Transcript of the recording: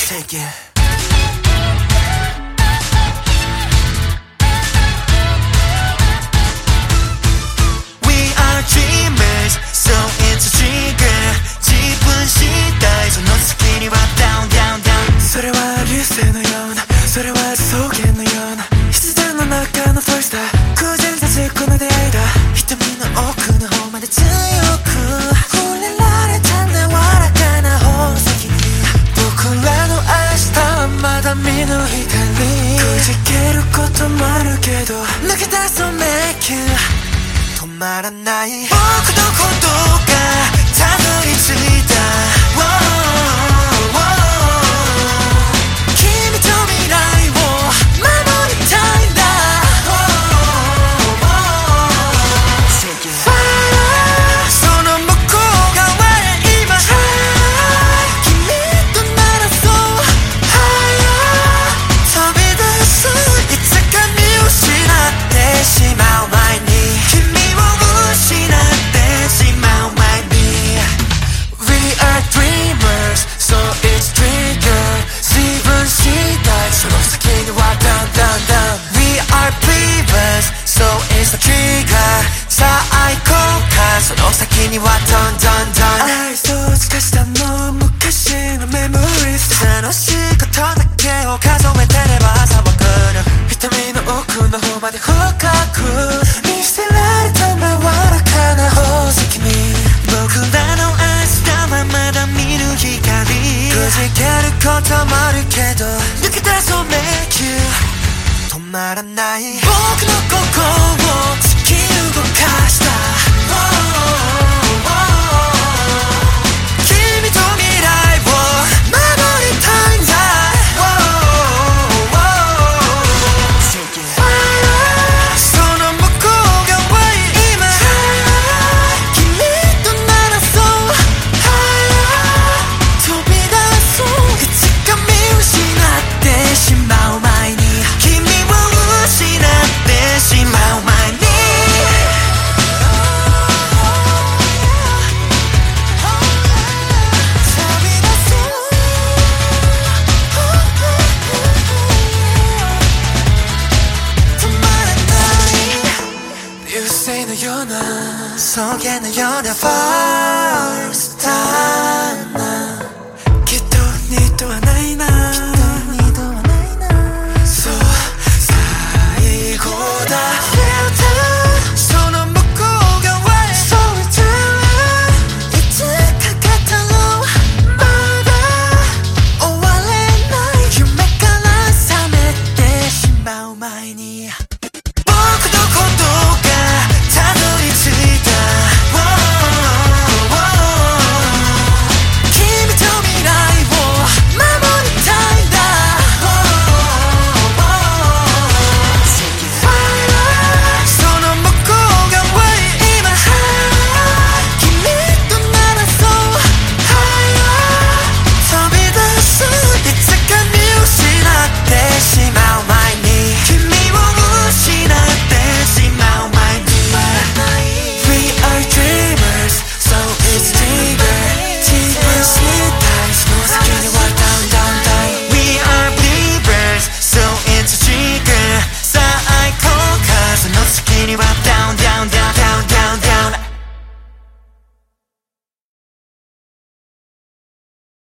Take it We are dreamers So into trigger 自分次第その先には down down down それは流星のようなそれは草原のような必然の中のファースター偶然立ちこの出会いだ瞳の奥の方まで強く触れられた柔らかな宝石に僕らの明日はまだ見ぬ光くじけることもあるけど抜け出そう迷宮止まらない僕のことがたどり着いた、君と未来を守りたいんだ、その向こう側へ今君とならそう飛び出すいつか見失ってしまう前に君を失ってしまう前に We are dreamers so it's trigger 自分次第その先には down down down We are believers so it's the trigger さあ行こうかその先には down down down 愛想尽かしたの昔のメモリーズ楽しいことだけを数えてれば朝は来る瞳の奥の方まで深く見捨てられた柔らかな宝石に僕らの明日はまだ見ぬ光くじけることもあるけど抜け出そう迷宮止まらない僕の心を